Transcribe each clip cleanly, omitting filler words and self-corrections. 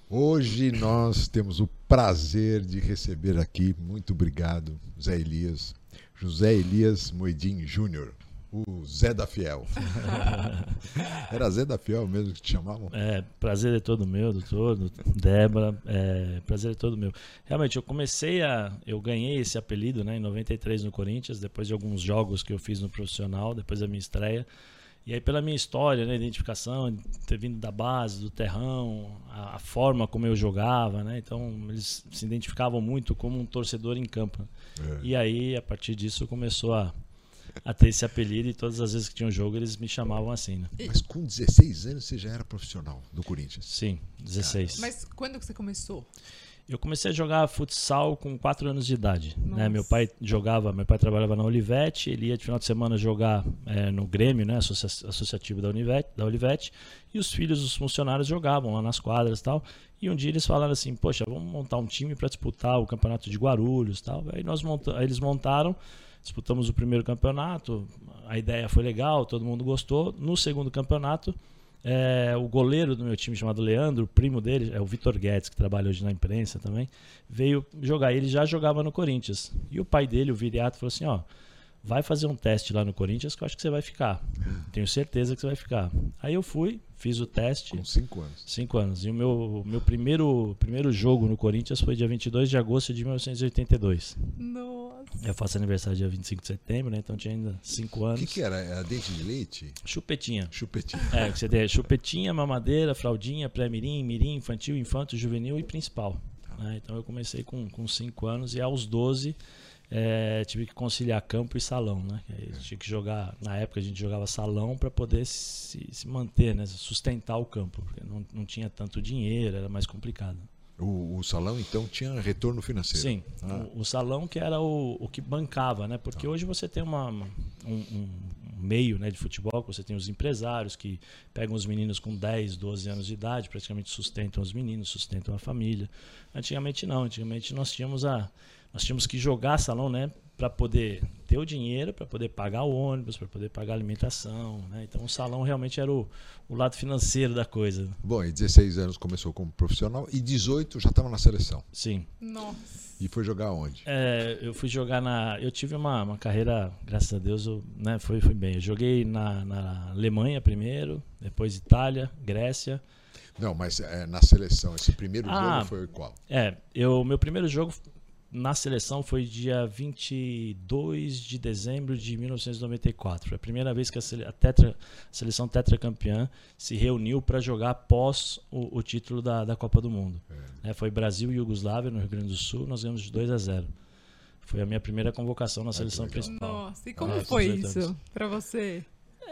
Hoje nós temos o prazer de receber aqui, muito obrigado, José Elias Moedim Júnior, o Zé da Fiel. Era Zé da Fiel mesmo que te chamavam? Prazer é todo meu, doutor, Débora, prazer é todo meu. Realmente, eu ganhei esse apelido, né, em 93 no Corinthians, depois de alguns jogos que eu fiz no profissional, depois da minha estreia. E aí pela minha história, né, identificação, ter vindo da base, do terrão, a forma como eu jogava, né, então eles se identificavam muito como um torcedor em campo. E aí, a partir disso, começou a ter esse apelido e todas as vezes que tinha um jogo eles me chamavam assim, né? Mas com 16 anos você já era profissional do Corinthians? Sim, 16. Mas quando que você começou? Eu comecei a jogar futsal com 4 anos de idade, né? Meu pai trabalhava na Olivetti, ele ia de final de semana jogar no Grêmio, né, associativo da Olivetti, e os filhos dos funcionários jogavam lá nas quadras e tal. E um dia eles falaram assim, poxa, vamos montar um time para disputar o campeonato de Guarulhos e tal. Aí eles montaram, disputamos o primeiro campeonato, a ideia foi legal, todo mundo gostou. No segundo campeonato, o goleiro do meu time, chamado Leandro, o primo dele, é o Vitor Guedes, que trabalha hoje na imprensa também, veio jogar. Ele já jogava no Corinthians. E o pai dele, o Viriato, falou assim, vai fazer um teste lá no Corinthians que eu acho que você vai ficar. Tenho certeza que você vai ficar. Aí eu fui, fiz o teste. Com 5 anos. 5 anos. E o meu primeiro jogo no Corinthians foi dia 22 de agosto de 1982. Nossa. Eu faço aniversário dia 25 de setembro, né? Então tinha ainda 5 anos. O que era? Era dente de leite? Chupetinha. Chupetinha. Você tem chupetinha, mamadeira, fraldinha, pré-mirim, mirim, infantil, infanto, juvenil e principal. Né? Então eu comecei com 5 anos e aos 12 tive que conciliar campo e salão, né? Tinha que jogar, na época a gente jogava salão para poder se manter, né? Sustentar o campo, porque não tinha tanto dinheiro, era mais complicado. O salão, então, tinha retorno financeiro? Sim, o salão que era o que bancava, né? Porque hoje você tem um meio, né, de futebol, que você tem os empresários que pegam os meninos com 10, 12 anos de idade, praticamente sustentam os meninos, sustentam a família. Antigamente não, antigamente nós tínhamos que jogar salão, né, para poder ter o dinheiro, para poder pagar o ônibus, para poder pagar a alimentação, né? Então o salão realmente era o lado financeiro da coisa. Bom, e 16 anos começou como profissional e 18 já estava na seleção. Sim. Nossa. E foi jogar onde? Eu fui jogar eu tive uma carreira, graças a Deus, né, foi bem. Eu joguei na Alemanha primeiro, depois Itália, Grécia. Não, mas na seleção, esse primeiro jogo foi qual? Meu primeiro jogo na seleção foi dia 22 de dezembro de 1994. Foi a primeira vez que a seleção tetracampeã se reuniu para jogar após o título da Copa do Mundo. Foi Brasil e Iugoslávia, no Rio Grande do Sul. Nós ganhamos de 2-0. Foi a minha primeira convocação na seleção principal. Nossa, e como foi isso para você?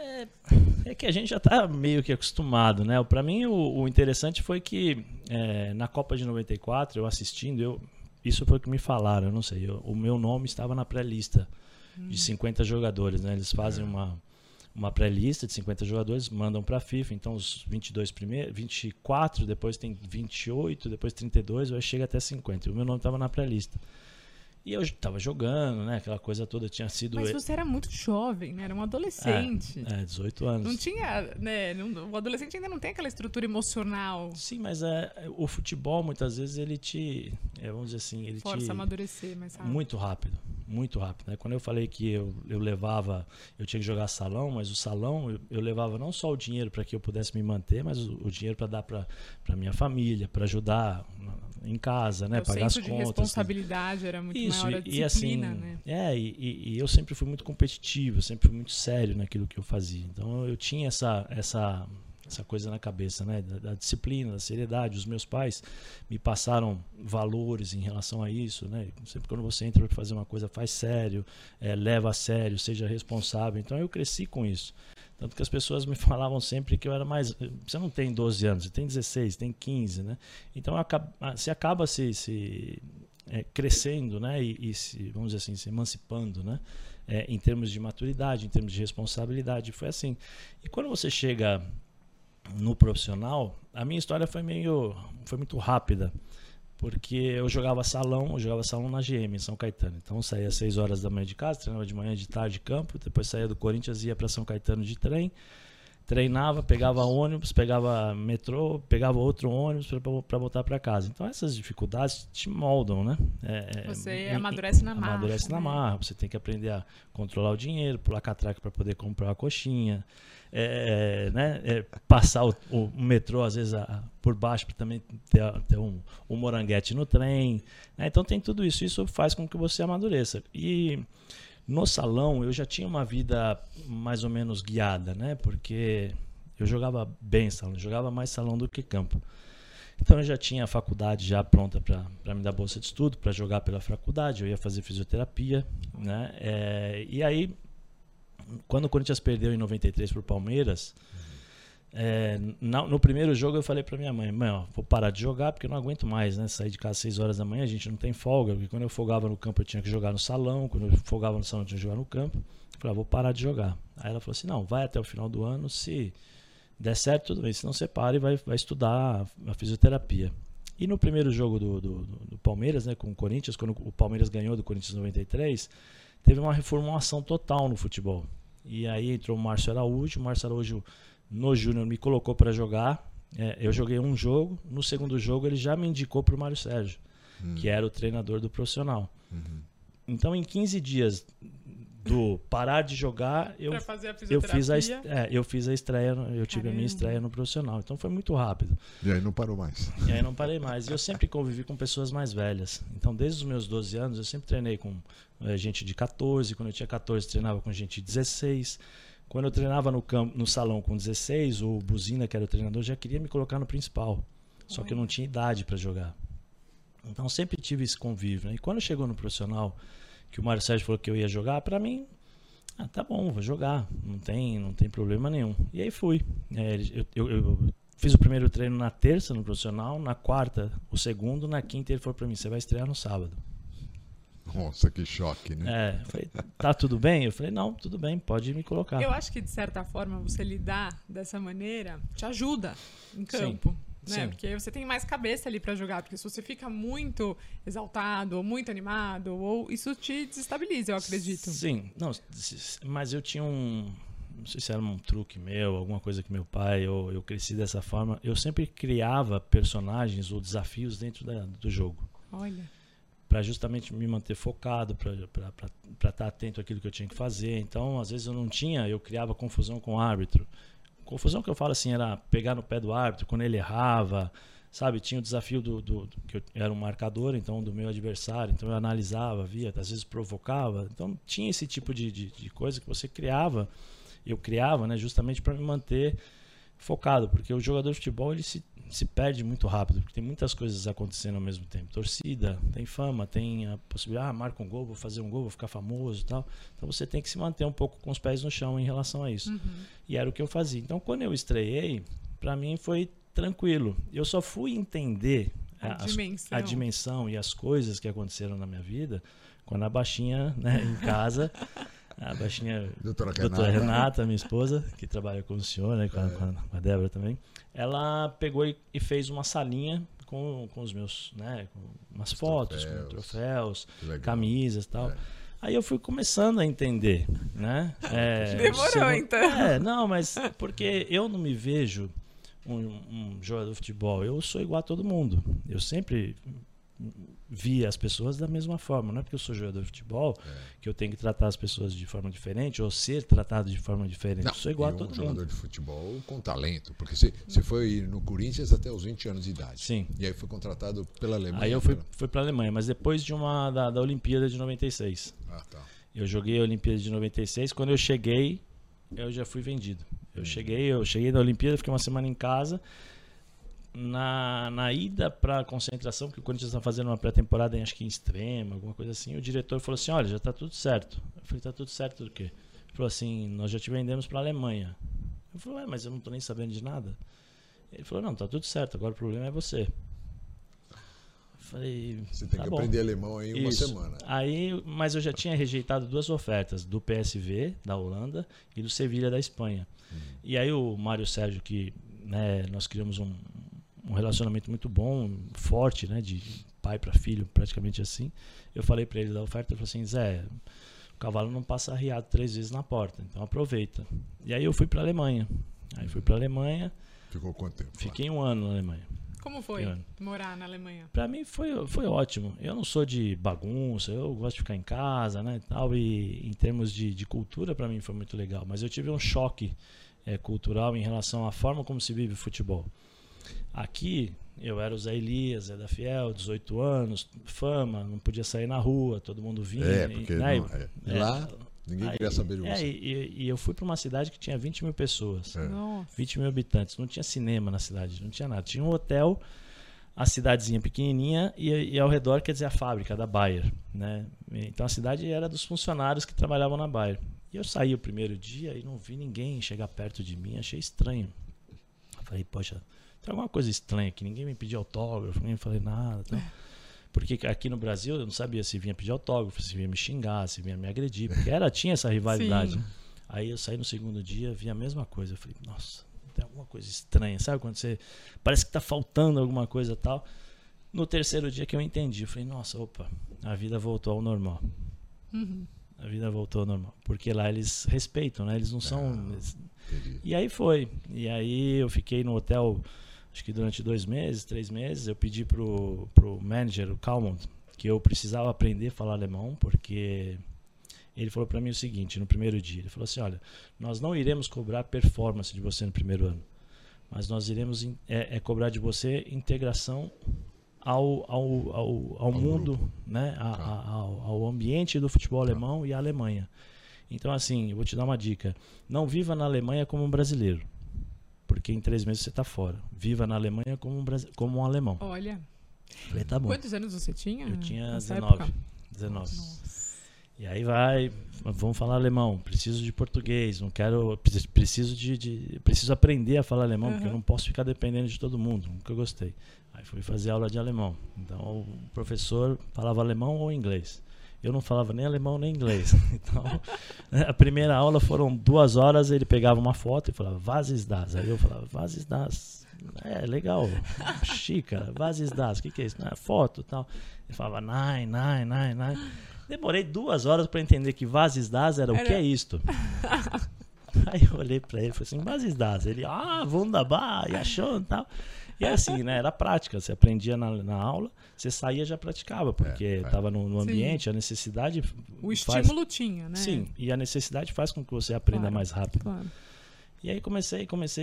É que a gente já está meio que acostumado, né? Para mim, o interessante foi que na Copa de 94, eu assistindo, isso foi o que me falaram, eu não sei. O meu nome estava na pré-lista de 50 jogadores, né? Eles fazem uma pré-lista de 50 jogadores, mandam para a FIFA, então os 22 primeiros, 24, depois tem 28, depois 32, aí chega até 50. E o meu nome estava na pré-lista. E eu estava jogando, né? Aquela coisa toda tinha sido... Mas você era muito jovem, né? Era um adolescente. 18 anos. Não tinha, né? O adolescente ainda não tem aquela estrutura emocional. Sim, mas o futebol, muitas vezes, ele te... vamos dizer assim, ele força a amadurecer mais rápido. Muito rápido, muito rápido. Né? Quando eu falei que eu tinha que jogar salão, mas o salão, eu levava não só o dinheiro para que eu pudesse me manter, mas o dinheiro para dar para minha família, para ajudar em casa, né? Pagar as contas. O senso de responsabilidade era muito maior, a disciplina, assim, né? E eu sempre fui muito competitivo, sempre fui muito sério naquilo que eu fazia. Então eu tinha essa coisa na cabeça, né? Da disciplina, da seriedade. Os meus pais me passaram valores em relação a isso, né? Sempre quando você entra para fazer uma coisa, faz sério, leva a sério, seja responsável. Então eu cresci com isso. Tanto que as pessoas me falavam sempre que eu era mais... Você não tem 12 anos, você tem 16, tem 15, né? Então você acaba se crescendo, né? E vamos dizer assim, se emancipando, né? Em termos de maturidade, em termos de responsabilidade. Foi assim. E quando você chega no profissional, a minha história foi muito rápida. Porque eu jogava salão na GM, em São Caetano. Então eu saía às 6 horas da manhã de casa, treinava de manhã, de tarde de campo, depois saía do Corinthians e ia para São Caetano de trem. treinava, pegava ônibus, pegava metrô, pegava outro ônibus para voltar para casa. Então essas dificuldades te moldam, né? Você amadurece na marra. Amadurece na marra. Você tem que aprender a controlar o dinheiro, pular catraca para poder comprar a coxinha, passar o metrô às vezes por baixo para também ter um moranguete no trem. Né? Então tem tudo isso. Isso faz com que você amadureça. E no salão eu já tinha uma vida mais ou menos guiada, né? Porque eu jogava bem salão, jogava mais salão do que campo. Então eu já tinha a faculdade já pronta para me dar bolsa de estudo, para jogar pela faculdade, eu ia fazer fisioterapia, né? E aí, quando o Corinthians perdeu em 93 para o Palmeiras, no primeiro jogo eu falei para minha mãe, vou parar de jogar porque eu não aguento mais, né? Sair de casa às 6 horas da manhã, a gente não tem folga, porque quando eu folgava no campo eu tinha que jogar no salão, quando eu folgava no salão eu tinha que jogar no campo. Eu falei, vou parar de jogar. Aí ela falou assim, não, vai até o final do ano, se der certo, tudo bem, se não você para e vai estudar a fisioterapia. E no primeiro jogo do Palmeiras, né, com o Corinthians, quando o Palmeiras ganhou do Corinthians em 93, teve uma reformulação total no futebol. E aí entrou o Márcio Araújo no Júnior me colocou para jogar. Eu joguei um jogo, no segundo jogo ele já me indicou para o Mário Sérgio, que era o treinador do profissional. Então em 15 dias do parar de jogar, eu fiz a estreia, eu tive a minha estreia no profissional. Então foi muito rápido. E aí não parou mais. E aí não parei mais. E eu sempre convivi com pessoas mais velhas. Então desde os meus 12 anos eu sempre treinei com gente de 14, quando eu tinha 14 treinava com gente de 16. Quando eu treinava no salão com 16, o Buzina, que era o treinador, já queria me colocar no principal. Só que eu não tinha idade para jogar. Então sempre tive esse convívio, né? E quando chegou no profissional, que o Mário Sérgio falou que eu ia jogar, para mim, tá bom, vou jogar, não tem problema nenhum. E aí fui. Eu fiz o primeiro treino na terça no profissional, na quarta o segundo, na quinta ele falou para mim, você vai estrear no sábado. Nossa, que choque, né? Eu falei, tá tudo bem? Eu falei, não, tudo bem, pode me colocar. Eu acho que, de certa forma, você lidar dessa maneira te ajuda em campo. Sim. Né? Porque você tem mais cabeça ali pra jogar. Porque se você fica muito exaltado ou muito animado, isso te desestabiliza, eu acredito. Sim, não, mas eu tinha não sei se era um truque meu, alguma coisa que meu pai, eu cresci dessa forma. Eu sempre criava personagens ou desafios dentro do jogo. Olha. Para justamente me manter focado, para estar atento àquilo que eu tinha que fazer. Então, às vezes eu criava confusão com o árbitro. Confusão que eu falo assim, era pegar no pé do árbitro quando ele errava, sabe? Tinha o desafio que eu era um marcador, então, do meu adversário, então eu analisava, via, às vezes provocava. Então, tinha esse tipo de coisa que você criava, eu criava, né, justamente para me manter focado, porque o jogador de futebol ele se perde muito rápido, porque tem muitas coisas acontecendo ao mesmo tempo. Torcida, tem fama, tem a possibilidade, marca um gol, vou fazer um gol, vou ficar famoso e tal. Então você tem que se manter um pouco com os pés no chão em relação a isso. E era o que eu fazia. Então quando eu estreiei, para mim foi tranquilo. Eu só fui entender a dimensão e as coisas que aconteceram na minha vida quando a baixinha, né, em casa... A baixinha doutora Renata, minha esposa, que trabalha com o senhor, né, com a Débora também, ela pegou e fez uma salinha com os meus, né, com umas fotos, com troféus, camisas e tal. Aí eu fui começando a entender, né? Demorou, então. Não, mas porque eu não me vejo um jogador de futebol, eu sou igual a todo mundo. Eu sempre via as pessoas da mesma forma, não é porque eu sou jogador de futebol que eu tenho que tratar as pessoas de forma diferente ou ser tratado de forma diferente. Não, eu sou igual a todo mundo. Jogador de futebol com talento, porque você foi no Corinthians até os 20 anos de idade. Sim. E aí foi contratado pela Alemanha. Aí eu fui para a Alemanha, mas depois da Olimpíada de 96. Tá. Eu joguei a Olimpíada de 96, quando eu cheguei, eu já fui vendido. Eu cheguei da Olimpíada, fiquei uma semana em casa. Na ida para a concentração, que o Corinthians está fazendo uma pré-temporada, acho que em Extrema, alguma coisa assim, o diretor falou assim, olha, já está tudo certo. Eu falei, está tudo certo do quê? Ele falou assim, nós já te vendemos para a Alemanha. Eu falei, mas eu não estou nem sabendo de nada. Ele falou, não, está tudo certo, agora o problema é você. Eu falei, você tem que aprender alemão aí em uma semana. Mas eu já tinha rejeitado 2 ofertas, do PSV, da Holanda, e do Sevilha, da Espanha. E aí o Mário Sérgio, que, né, nós criamos um relacionamento muito bom, forte, né, de pai para filho, praticamente assim. Eu falei para ele da oferta, ele falou assim, Zé, o cavalo não passa arriado 3 vezes na porta, então aproveita. E aí eu fui para a Alemanha. Aí fui para a Alemanha. Ficou quanto tempo? Fiquei 1 ano na Alemanha. Como foi morar na Alemanha? Para mim foi ótimo. Eu não sou de bagunça, eu gosto de ficar em casa, né, tal, e em termos de cultura, para mim foi muito legal. Mas eu tive um choque cultural em relação à forma como se vive o futebol. Aqui, eu era o Zé Elias, Zé da Fiel, 18 anos, fama, não podia sair na rua, todo mundo vinha. Porque lá ninguém queria saber de você. E eu fui para uma cidade que tinha 20 mil pessoas, 20 mil habitantes, não tinha cinema na cidade, não tinha nada. Tinha um hotel, a cidadezinha pequenininha e ao redor, quer dizer, a fábrica da Bayer, né? Então a cidade era dos funcionários que trabalhavam na Bayer. E eu saí o primeiro dia e não vi ninguém chegar perto de mim, achei estranho. Eu falei, poxa, tem alguma coisa estranha aqui, ninguém me pediu autógrafo, ninguém me falei nada. Então, porque aqui no Brasil eu não sabia se vinha pedir autógrafo, se vinha me xingar, se vinha me agredir, porque tinha essa rivalidade. Sim. Aí eu saí no segundo dia, vi a mesma coisa. Eu falei, nossa, tem alguma coisa estranha, sabe? Quando você parece que tá faltando alguma coisa e tal. No terceiro dia que eu entendi, eu falei, nossa, opa, a vida voltou ao normal. A vida voltou ao normal. Porque lá eles respeitam, né? Eles não são... E aí foi. E aí eu fiquei no hotel, acho que durante 2 meses, 3 meses. Eu pedi pro manager, o Kalmund, que eu precisava aprender a falar alemão, porque ele falou para mim o seguinte, no primeiro dia. Ele falou assim, olha, nós não iremos cobrar performance de você no primeiro ano, mas nós iremos cobrar de você integração ao mundo, grupo, né? Ao ambiente do futebol alemão e à Alemanha. Então, assim, eu vou te dar uma dica. Não viva na Alemanha como um brasileiro, porque em 3 meses você está fora. Viva na Alemanha como um alemão. Olha. Falei, tá bom. Quantos anos você tinha? Eu tinha 19. Nossa. E aí vamos falar alemão. Preciso de português. Não quero. Preciso aprender a falar alemão, porque eu não posso ficar dependendo de todo mundo. Nunca gostei. Aí fui fazer aula de alemão. Então o professor falava alemão ou inglês. Eu não falava nem alemão nem inglês. Então, a primeira aula foram 2 horas, ele pegava uma foto e falava, was ist das? Aí eu falava, was ist das? Legal, chique, was ist das? O que é isso? Foto e tal. Ele falava, nein. Demorei 2 horas para entender que was ist das era o que é isto. Aí eu olhei para ele e falei assim, was ist das? Ele, wunderbar, ja schon, tal. E é assim, né? Era prática. Você aprendia na aula, você saía e já praticava, porque estava no ambiente, a necessidade... O estímulo tinha, né? Sim, e a necessidade faz com que você aprenda mais rápido. Claro. E aí comecei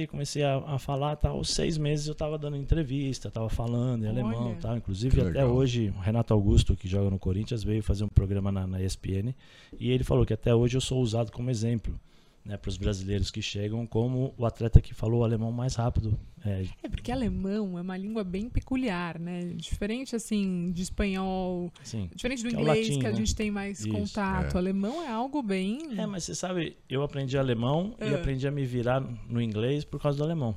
a falar, tal. Aos 6 meses eu estava dando entrevista, estava falando em alemão, tal. Inclusive até hoje, o Renato Augusto, que joga no Corinthians, veio fazer um programa na ESPN, e ele falou que até hoje eu sou usado como exemplo, né, para os brasileiros que chegam, como o atleta que falou o alemão mais rápido. Porque alemão é uma língua bem peculiar, né? Diferente assim de espanhol, sim, diferente do inglês, latim, que a gente tem mais contato. Alemão é algo bem... mas você sabe, eu aprendi alemão e aprendi a me virar no inglês por causa do alemão.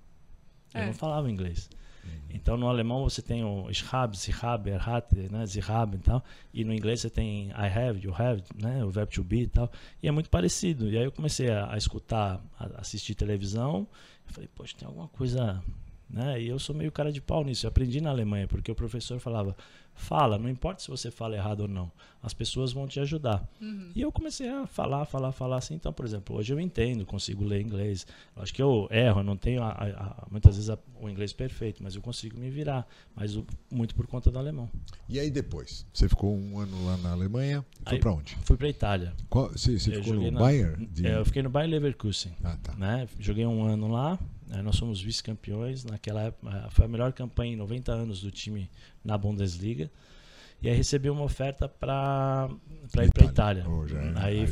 Eu não falava inglês. Então no alemão você tem o ich habe, sie habe, hat, né, sie haben e tal, e no inglês você tem I have, you have, né, o verbo to be e tal, e é muito parecido. E aí eu comecei a escutar, a assistir televisão, eu falei, poxa, tem alguma coisa, né, e eu sou meio cara de pau nisso. Eu aprendi na Alemanha, porque o professor falava, fala, não importa se você fala errado ou não, as pessoas vão te ajudar. E eu comecei a falar assim. Então, por exemplo, hoje eu entendo, consigo ler inglês. Eu acho que eu erro, eu não tenho muitas vezes o inglês perfeito, mas eu consigo me virar, mas muito por conta do alemão. E aí depois? Você ficou 1 ano lá na Alemanha, foi para onde? Fui para Itália. Você ficou no Bayern? Eu fiquei no Bayer Leverkusen. Tá. Né? Joguei 1 ano lá, nós somos vice-campeões. Naquela época, foi a melhor campanha em 90 anos do time na Bundesliga. E aí recebi uma oferta para ir para Itália. Aí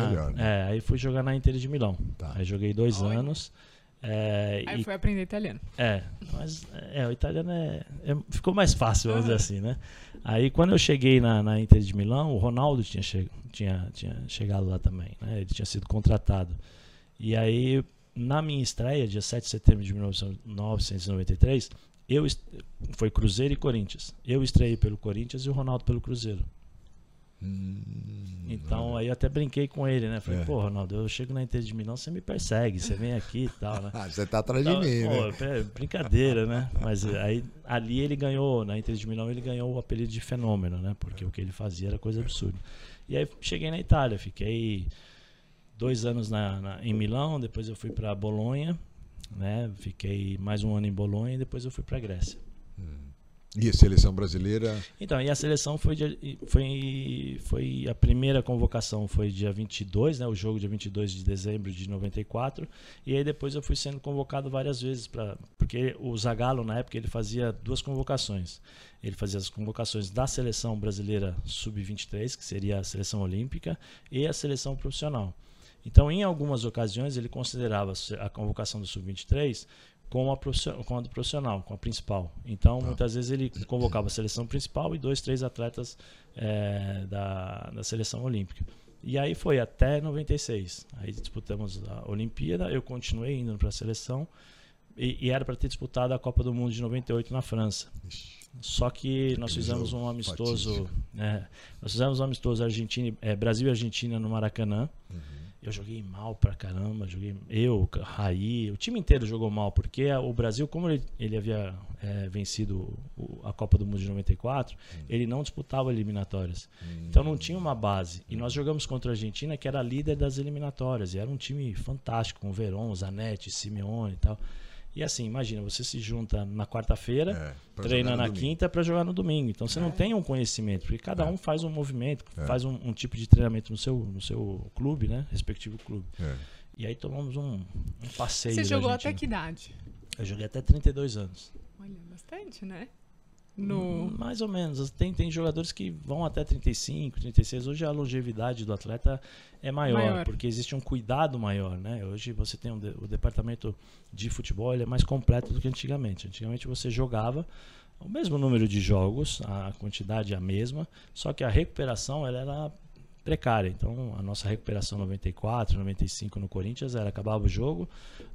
fui jogar na Inter de Milão. Tá. Aí joguei 2 anos. Aí foi aprender italiano. Mas o italiano ficou mais fácil, vamos dizer assim, né? Aí quando eu cheguei na Inter de Milão, o Ronaldo tinha chegado lá também, né? Ele tinha sido contratado. E aí, na minha estreia, dia 7 de setembro de 1993, foi Cruzeiro e Corinthians. Eu estreiei pelo Corinthians e o Ronaldo pelo Cruzeiro. Então aí eu até brinquei com ele, né? Falei, pô, Ronaldo, eu chego na Inter de Milão, você me persegue, você vem aqui e tal, né? Você tá atrás de mim, né? Brincadeira, né? Mas aí ali ele ganhou, na Inter de Milão ele ganhou o apelido de fenômeno, né? Porque o que ele fazia era coisa absurda. E aí cheguei na Itália, fiquei 2 anos em Milão, depois eu fui para Bolonha, né? Fiquei mais um ano em Bolonha e depois eu fui para a Grécia. E a seleção brasileira? Então, e a seleção foi a primeira convocação foi dia 22, né? O jogo dia 22 de dezembro de 94. E aí depois eu fui sendo convocado várias vezes, porque o Zagallo, na época, ele fazia 2 convocações. Ele fazia as convocações da seleção brasileira sub-23, que seria a seleção olímpica, e a seleção profissional. Então, em algumas ocasiões, ele considerava a convocação do sub-23 com a do profissional, com a principal. Então, muitas vezes ele convocava a seleção principal e 2, 3 atletas da seleção olímpica. E aí foi até 96. Aí disputamos a Olimpíada, eu continuei indo para a seleção e era para ter disputado a Copa do Mundo de 98 na França. Só que nós fizemos um amistoso, nós fizemos um amistoso Brasil e Argentina no Maracanã. Eu joguei mal pra caramba, Raí, o time inteiro jogou mal, porque o Brasil, como ele havia vencido a Copa do Mundo de 94, ele não disputava eliminatórias. Então não tinha uma base. E nós jogamos contra a Argentina, que era a líder das eliminatórias, e era um time fantástico, com Verón, Zanetti, Simeone e tal. E assim, imagina, você se junta na quarta-feira, treina na quinta para jogar no domingo. Então você não tem um conhecimento, porque cada um faz um movimento, faz um tipo de treinamento no seu clube, né? Respectivo clube. E aí tomamos um passeio. Você jogou até que idade? Eu joguei até 32 anos. Olha, bastante, né? Mais ou menos. Tem jogadores que vão até 35, 36. Hoje a longevidade do atleta é maior, porque existe um cuidado maior, né? Hoje você tem o departamento de futebol, ele é mais completo do que antigamente. Antigamente você jogava o mesmo número de jogos, a quantidade é a mesma, só que a recuperação ela era precária. Então a nossa recuperação 94, 95 no Corinthians acabava o jogo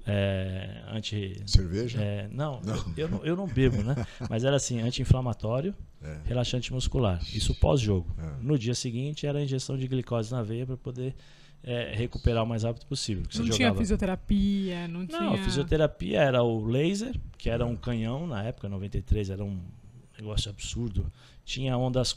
cerveja? Não. Eu não bebo, né? Mas era assim, anti-inflamatório, relaxante muscular. Isso pós-jogo. No dia seguinte era a injeção de glicose na veia para poder recuperar o mais rápido possível. Não tinha fisioterapia, não tinha... Não, a fisioterapia era o laser, que era um canhão na época, 93, era um negócio absurdo. Tinha ondas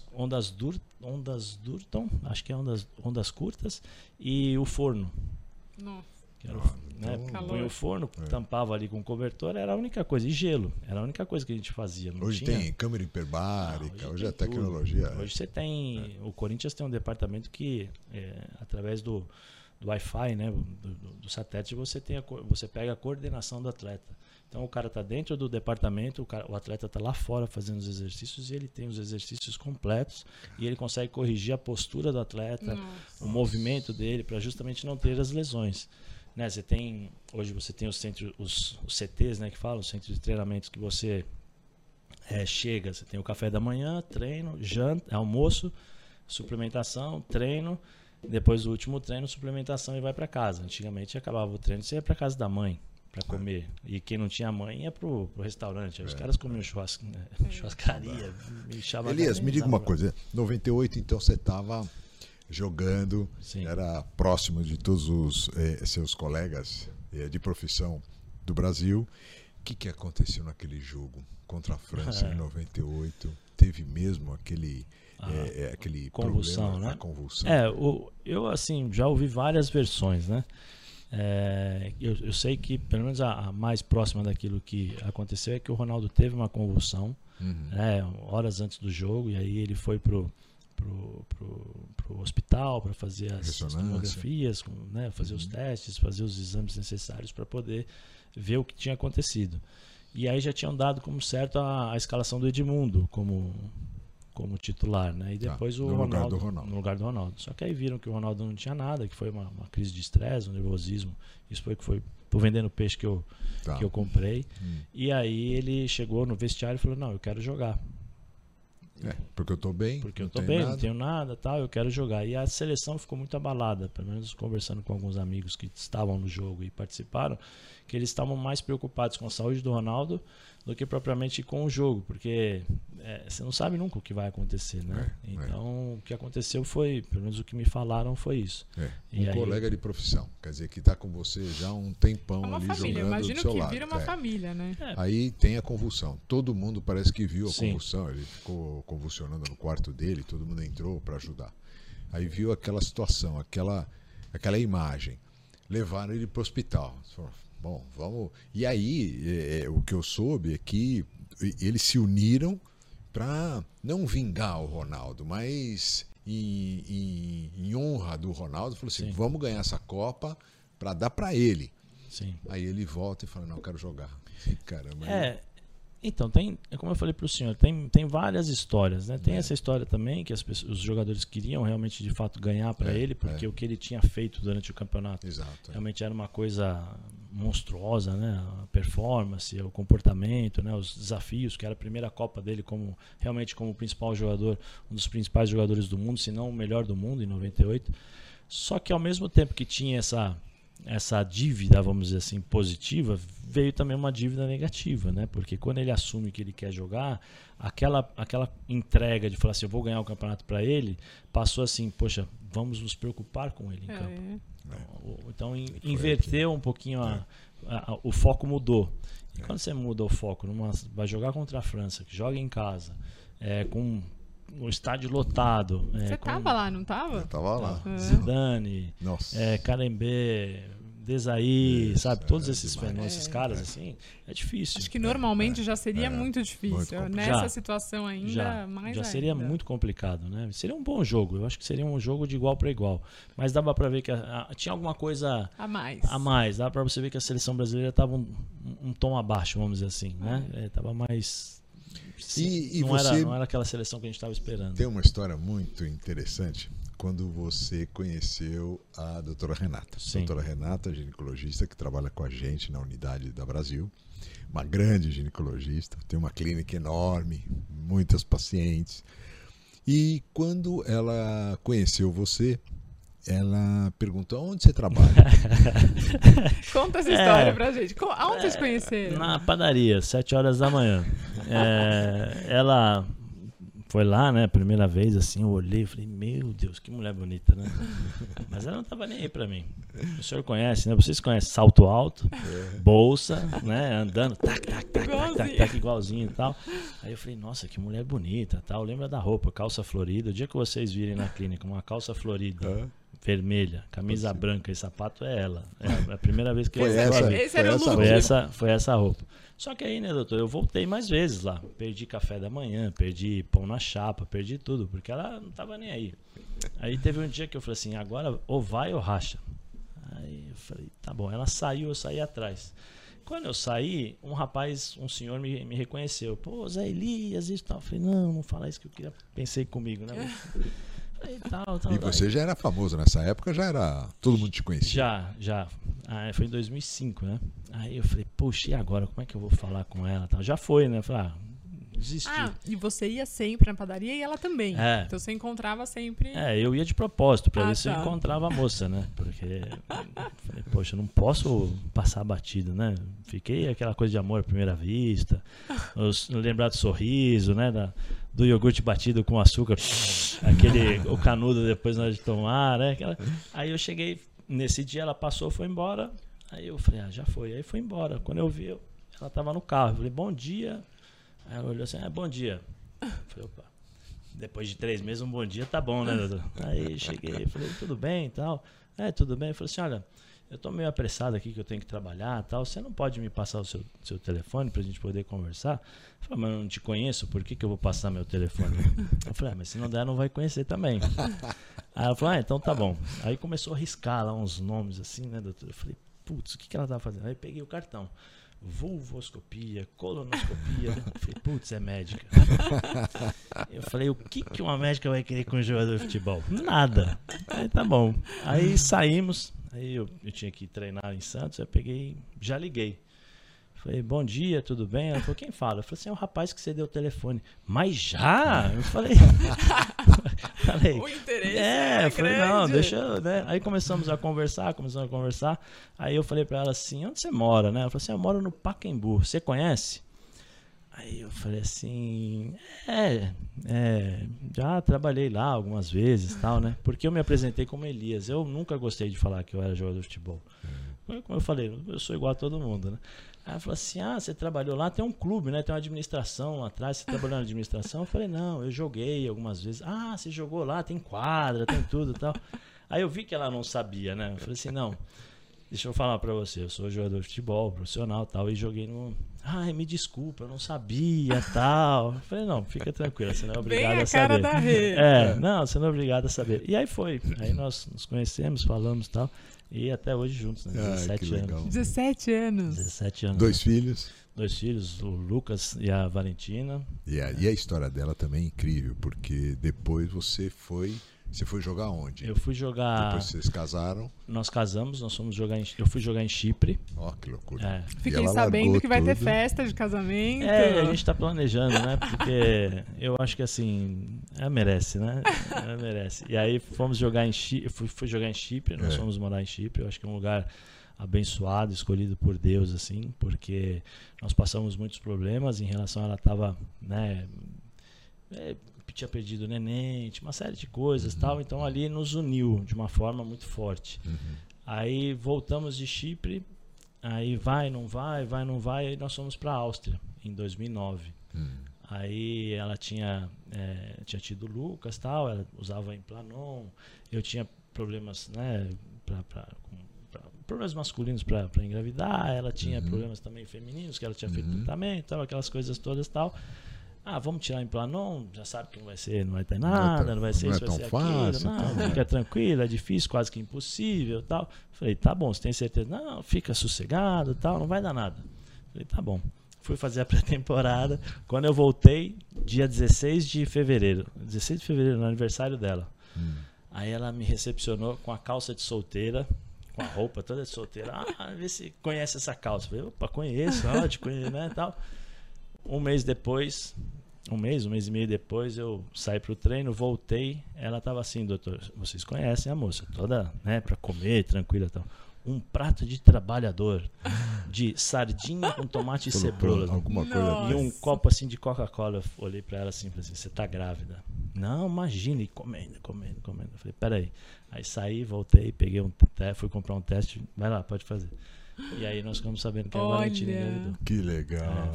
Durton, acho que é ondas curtas, e o forno. Nossa. Que era põe o forno, tampava ali com cobertor, era a única coisa. E gelo, era a única coisa que a gente fazia. Hoje tem câmera hiperbárica, hoje é tecnologia. Hoje você tem... O Corinthians tem um departamento que, através do Wi-Fi, né, do satélite, você pega a coordenação do atleta. Então o cara está dentro do departamento, o atleta está lá fora fazendo os exercícios e ele tem os exercícios completos e ele consegue corrigir a postura do atleta, o movimento dele, para justamente não ter as lesões. Né, hoje você tem os CTs, né, que falam, os centros de treinamentos que você chega, você tem o café da manhã, treino, janta, almoço, suplementação, treino, depois do último treino, suplementação e vai para casa. Antigamente acabava o treino, você ia para casa da mãe para comer. E quem não tinha mãe ia pro restaurante. Aí os caras comiam churrascaria. Elias, me diga uma coisa. 98, então você estava jogando, era próximo de todos os seus colegas de profissão do Brasil. O que aconteceu naquele jogo contra a França em 98? Teve mesmo aquele convulsão, problema, né? A convulsão. Eu assim já ouvi várias versões, né? Eu sei que pelo menos a mais próxima daquilo que aconteceu é que o Ronaldo teve uma convulsão, horas antes do jogo, e aí ele foi pro hospital para fazer as tomografias, né, fazer os testes, fazer os exames necessários para poder ver o que tinha acontecido. E aí já tinham dado como certo a escalação do Edmundo como titular, né? E depois no lugar do Ronaldo. Só que aí viram que o Ronaldo não tinha nada, que foi uma crise de estresse, um nervosismo. Isso foi que tô vendendo peixe que eu comprei. E aí ele chegou no vestiário e falou: "Não, eu quero jogar. Porque eu tô bem. Porque eu tô bem, não tenho nada, tal, eu quero jogar". E a seleção ficou muito abalada, pelo menos conversando com alguns amigos que estavam no jogo e participaram, que eles estavam mais preocupados com a saúde do Ronaldo do que propriamente com o jogo, porque você não sabe nunca o que vai acontecer, né? Então, o que aconteceu foi, pelo menos o que me falaram foi isso. Colega de profissão, quer dizer, que está com você já há um tempão ali família. Jogando Imagino do seu que lado. Vira uma família, né? Aí tem a convulsão. Todo mundo parece que viu a convulsão. Ele ficou convulsionando no quarto dele, todo mundo entrou para ajudar. Aí viu aquela situação, aquela imagem. Levaram ele para o hospital. bom, vamos... E aí, o que eu soube é que eles se uniram para não vingar o Ronaldo, mas em honra do Ronaldo, falou assim, Sim. vamos ganhar essa Copa para dar para ele. Sim. Aí ele volta e fala, não, eu quero jogar. Caramba. Então, como eu falei para o senhor, tem várias histórias, né? Tem essa história também que os jogadores queriam realmente, de fato, ganhar para ele, porque o que ele tinha feito durante o campeonato realmente era uma coisa monstruosa, né? A performance, o comportamento, né? Os desafios, que era a primeira Copa dele realmente como principal jogador, um dos principais jogadores do mundo, se não o melhor do mundo, em 98. Só que ao mesmo tempo que tinha essa dívida, vamos dizer assim, positiva, veio também uma dívida negativa, né? Porque quando ele assume que ele quer jogar, aquela entrega de falar assim, eu vou ganhar o campeonato para ele, passou assim, poxa, vamos nos preocupar com ele em campo. Então inverteu um pouquinho, o foco mudou. E quando você muda o foco, vai jogar contra a França, que joga em casa, com o estádio lotado. Você tava lá, não tava? Eu tava lá. Zidane, Karembé, Desailly, sabe? Todos esses fenômenos, esses caras, assim, é difícil. Acho que normalmente já seria muito difícil. Muito nessa situação ainda, mais já ainda. seria muito complicado, né? Seria um bom jogo, eu acho que seria um jogo de igual para igual. Mas dava para ver que tinha alguma coisa a mais. Dava para você ver que a seleção brasileira estava um tom abaixo, vamos dizer assim, né? Tava mais... não era aquela seleção que a gente estava esperando. Tem uma história muito interessante quando você conheceu a doutora Renata. Sim. A doutora Renata, ginecologista, que trabalha com a gente na unidade da Brasil. Uma grande ginecologista, tem uma clínica enorme, muitas pacientes. E quando ela conheceu você, ela perguntou, onde você trabalha? Conta essa história pra gente. Aonde vocês conheceram? Na padaria, 7 horas da manhã. Ela foi lá, né, primeira vez, assim, eu olhei e falei, meu Deus, que mulher bonita, né? Mas ela não tava nem aí pra mim. O senhor conhece, né? Vocês conhecem salto alto, bolsa, né, andando, tac, igualzinho e tal. Aí eu falei, nossa, que mulher bonita, tal. Lembra da roupa, calça florida. O dia que vocês virem na clínica uma calça florida, vermelha, camisa branca e sapato, é ela. É a primeira vez que foi essa roupa. Só que aí, né, doutor, eu voltei mais vezes lá. Perdi café da manhã, perdi pão na chapa, perdi tudo, porque ela não tava nem aí. Aí teve um dia que eu falei assim, agora ou vai ou racha. Aí eu falei, tá bom. Ela saiu, eu saí atrás. Quando eu saí, um senhor me reconheceu. Pô, Zé Elias, isso e tal. Eu falei, não fala isso que eu pensei comigo, né? E você já era famoso nessa época? Todo mundo te conhecia? Já. Foi em 2005, né? Aí eu falei, poxa, e agora? Como é que eu vou falar com ela? Já foi, né? Eu falei, desisti. E você ia sempre na padaria e ela também. Então você encontrava sempre... eu ia de propósito pra ver se eu encontrava a moça, né? Porque, falei, poxa, não posso passar batido, né? Fiquei aquela coisa de amor à primeira vista, lembrar do sorriso, né? Do iogurte batido com açúcar, o canudo depois na hora de tomar, né? Aí eu cheguei, nesse dia ela passou, foi embora. Aí eu falei, já foi. Aí foi embora. Quando eu vi, ela tava no carro. Eu falei, bom dia. Aí ela olhou assim, bom dia. Eu falei, opa, depois de 3 meses, um bom dia tá bom, né, doutor? Aí cheguei, falei, tudo bem e tal. Tudo bem. Eu falei assim, olha, eu tô meio apressado aqui que eu tenho que trabalhar e tal. Você não pode me passar o seu telefone pra gente poder conversar? Eu falei, mas eu não te conheço, por que eu vou passar meu telefone? Eu falei, mas se não der, não vai conhecer também. Aí ela falou, então tá bom. Aí começou a riscar lá uns nomes assim, né, doutor? Eu falei, putz, o que ela tava fazendo? Aí peguei o cartão. Vulvoscopia, colonoscopia. Eu falei, putz, é médica. Eu falei, o que uma médica vai querer com um jogador de futebol? Nada. Aí tá bom. Aí saímos. Aí eu tinha que treinar em Santos. Eu peguei, já liguei. Falei, bom dia, tudo bem? Ela falou, quem fala? Eu falei assim, é o rapaz que você deu o telefone. Mas já? Eu falei... o interesse falei, não, deixa eu, né? Aí começamos a conversar. Aí eu falei pra ela assim, onde você mora, né? Ela falou assim, eu moro no Pacaembu, você conhece? Aí eu falei assim, já trabalhei lá algumas vezes, tal, né? Porque eu me apresentei como Elias. Eu nunca gostei de falar que eu era jogador de futebol. Como eu falei, eu sou igual a todo mundo, né? Aí ela falou assim, você trabalhou lá, tem um clube, né? Tem uma administração lá atrás, você trabalhou na administração? Eu falei, não, eu joguei algumas vezes. Você jogou lá, tem quadra, tem tudo e tal. Aí eu vi que ela não sabia, né? Eu falei assim, não, deixa eu falar pra você, eu sou jogador de futebol, profissional, tal, e joguei no... Ai, me desculpa, eu não sabia, tal. Eu falei, não, fica tranquilo, você não é obrigado a saber. Bem a cara da Rê. Não, você não é obrigado a saber. E aí foi, aí nós nos conhecemos, falamos, tal, e até hoje juntos, né? 17 anos. 17 anos. 17 anos. 2 filhos. 2 filhos, o Lucas e a Valentina. E a história dela também é incrível, porque depois você foi jogar onde? Eu fui jogar... Depois vocês casaram. Nós casamos, nós fomos jogar eu fui jogar em Chipre. Ó, que loucura. Fiquei sabendo que vai ter festa de casamento. A gente tá planejando, né? Porque eu acho que assim, ela merece, né? Ela merece. E aí fomos jogar em Chipre, fui jogar em Chipre, nós fomos morar em Chipre. Eu acho que é um lugar abençoado, escolhido por Deus, assim, porque nós passamos muitos problemas em relação a ela tava, né? Tinha perdido o neném, tinha uma série de coisas, tal, então ali nos uniu de uma forma muito forte. Aí voltamos de Chipre, aí vai, não vai, aí nós fomos para a Áustria em 2009. Aí ela tinha tido Lucas, tal, ela usava Implanon, eu tinha problemas, né, problemas masculinos para engravidar, ela tinha problemas também femininos, que ela tinha feito tratamento, tal, aquelas coisas todas, tal. Vamos tirar Implanon, já sabe que não vai ter nada, não vai ser isso, vai ser fácil, aquilo. Não, fica tranquilo, é difícil, quase que impossível, tal. Falei, tá bom, você tem certeza? Não, fica sossegado, tal, não vai dar nada. Falei, tá bom. Fui fazer a pré-temporada. Quando eu voltei, dia 16 de fevereiro, no aniversário dela. Aí ela me recepcionou com a calça de solteira, com a roupa toda de solteira. Vê se conhece essa calça. Falei, opa, conheço, te conheço, né, tal. Um mês e meio depois, eu saí pro treino, voltei, ela tava assim, doutor, vocês conhecem a moça, toda, né, pra comer, tranquila e tal. Um prato de trabalhador, de sardinha com tomate e cebola. Alguma coisa. E um copo assim de Coca-Cola. Eu olhei pra ela assim, falei assim, você tá grávida? Não, imagina, e comendo. Eu falei, peraí. Aí saí, voltei, peguei fui comprar um teste, vai lá, pode fazer. E aí nós ficamos sabendo que a Valentina engravidou. Que legal.